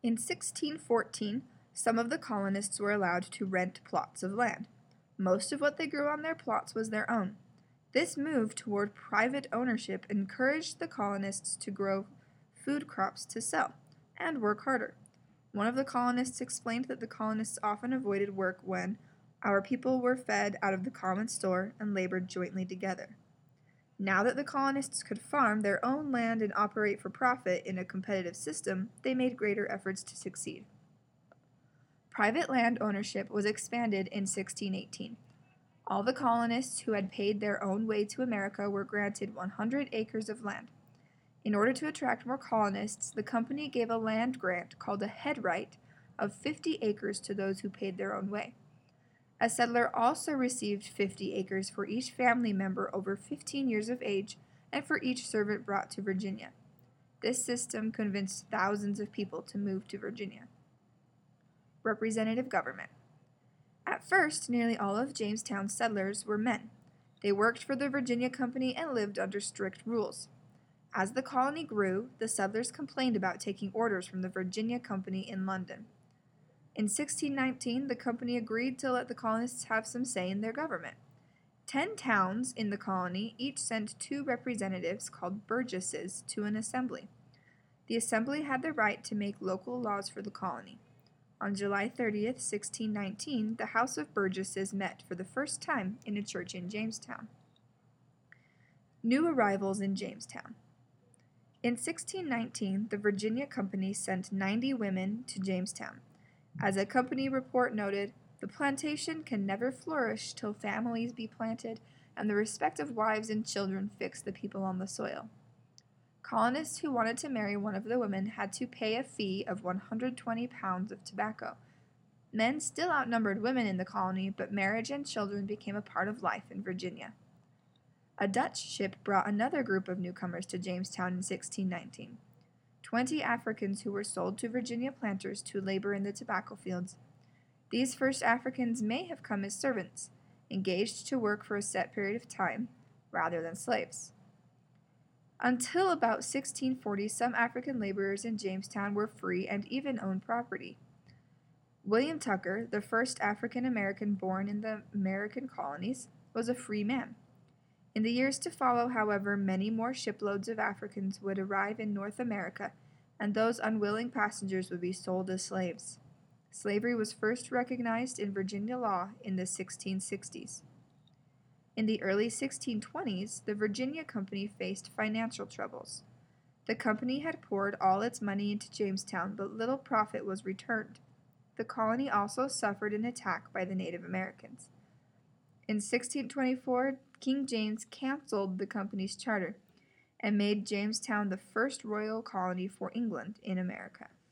In 1614, some of the colonists were allowed to rent plots of land. Most of what they grew on their plots was their own. This move toward private ownership encouraged the colonists to grow food crops to sell and work harder. One of the colonists explained that the colonists often avoided work when our people were fed out of the common store and labored jointly together. Now that the colonists could farm their own land and operate for profit in a competitive system, they made greater efforts to succeed. Private land ownership was expanded in 1618. All the colonists who had paid their own way to America were granted 100 acres of land. In order to attract more colonists, the company gave a land grant called a head right of 50 acres to those who paid their own way. A settler also received 50 acres for each family member over 15 years of age and for each servant brought to Virginia. This system convinced thousands of people to move to Virginia. Representative government. At first, nearly all of Jamestown's settlers were men. They worked for the Virginia Company and lived under strict rules. As the colony grew, the settlers complained about taking orders from the Virginia Company in London. In 1619, the company agreed to let the colonists have some say in their government. 10 towns in the colony each sent 2 representatives called burgesses to an assembly. The assembly had the right to make local laws for the colony. On July 30th, 1619, the House of Burgesses met for the first time in a church in Jamestown. New arrivals in Jamestown. In 1619, the Virginia Company sent 90 women to Jamestown. As a company report noted, the plantation can never flourish till families be planted and the respective wives and children fix the people on the soil. Colonists who wanted to marry one of the women had to pay a fee of 120 pounds of tobacco. Men still outnumbered women in the colony, but marriage and children became a part of life in Virginia. A Dutch ship brought another group of newcomers to Jamestown in 1619. 20 Africans who were sold to Virginia planters to labor in the tobacco fields. These first Africans may have come as servants, engaged to work for a set period of time, rather than slaves. Until about 1640, some African laborers in Jamestown were free and even owned property. William Tucker, the first African American born in the American colonies, was a free man. In the years to follow, however, many more shiploads of Africans would arrive in North America, and those unwilling passengers would be sold as slaves. Slavery was first recognized in Virginia law in the 1660s. In the early 1620s, the Virginia Company faced financial troubles. The company had poured all its money into Jamestown, but little profit was returned. The colony also suffered an attack by the Native Americans. In 1624, King James canceled the company's charter and made Jamestown the first royal colony for England in America.